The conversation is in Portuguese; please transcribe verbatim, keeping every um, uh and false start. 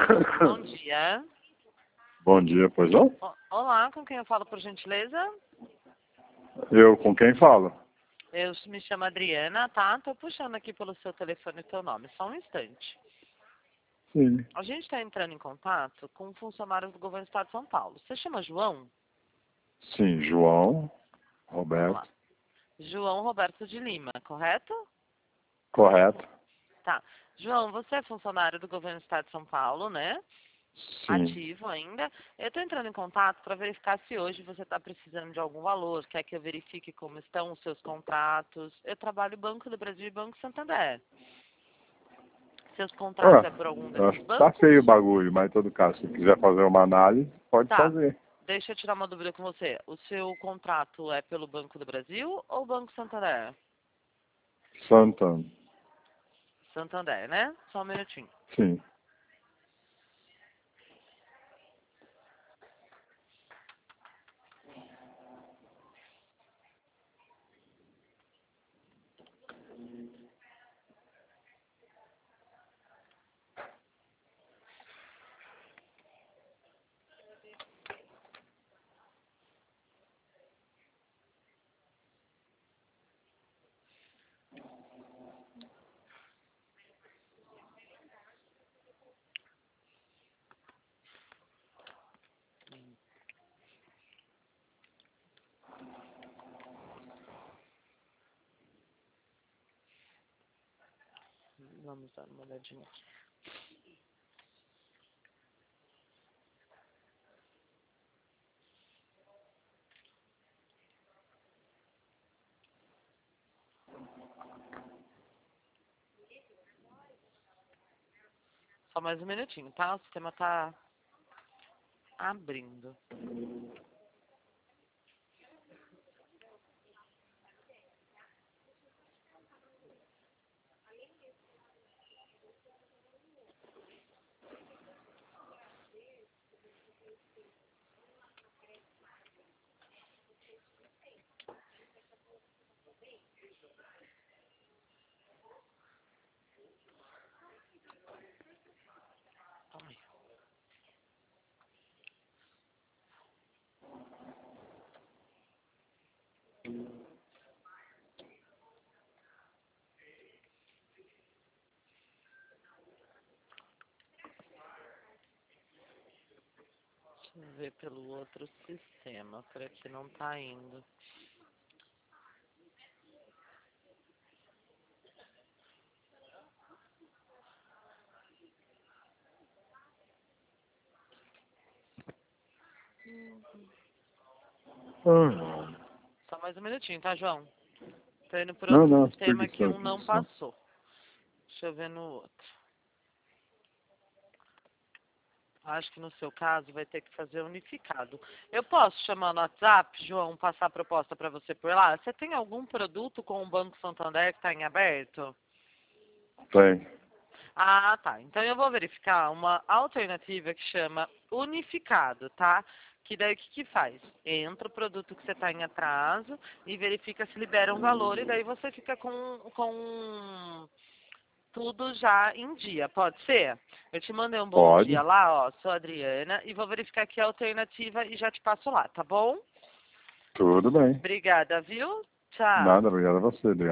Bom dia. Bom dia, pois não? O- Olá, com quem eu falo, por gentileza? Eu com quem falo? Eu me chamo Adriana, tá? Tô puxando aqui pelo seu telefone o teu nome, só um instante. Sim. A gente está entrando em contato com um funcionário do governo do estado de São Paulo. Você chama João? Sim, João Vamos lá. Roberto. João Roberto de Lima, correto? Correto? Tá. João, você é funcionário do governo do estado de São Paulo, né? Sim. Ativo ainda. Eu estou entrando em contato para verificar se hoje você está precisando de algum valor, quer que eu verifique como estão os seus contratos. Eu trabalho Banco do Brasil e Banco Santander. Seus contratos Ah, é por algum eu desses acho que tá bancos? feio o bagulho, mas em todo caso, se quiser fazer uma análise, pode Tá. fazer. Deixa eu tirar uma dúvida com você. O seu contrato é pelo Banco do Brasil ou Banco Santander? Santana. Santander, né? Só um minutinho. Sim. Vamos dar uma olhadinha aqui. Só mais um minutinho, tá? O sistema tá abrindo. Ai. Deixa eu ver pelo outro sistema, por aqui não tá indo. Ah, Só mais um minutinho, tá, João? Tô indo por não, outro não, sistema que preguiça, um não preguiça. passou. Deixa eu ver no outro. Acho que no seu caso vai ter que fazer unificado. Eu posso chamar no WhatsApp, João, passar a proposta para você por lá? Você tem algum produto com o Banco Santander que está em aberto? Tem. Ah, tá. Então eu vou verificar uma alternativa que chama unificado, tá? Que daí o que que faz? Entra o produto que você está em atraso e verifica se libera um valor e daí você fica com, com tudo já em dia, pode ser? Eu te mandei um bom dia Pode. lá, ó, sou a Adriana, e vou verificar aqui a alternativa e já te passo lá, tá bom? Tudo bem. Obrigada, viu? Tchau. Nada, obrigado a você, Adriano.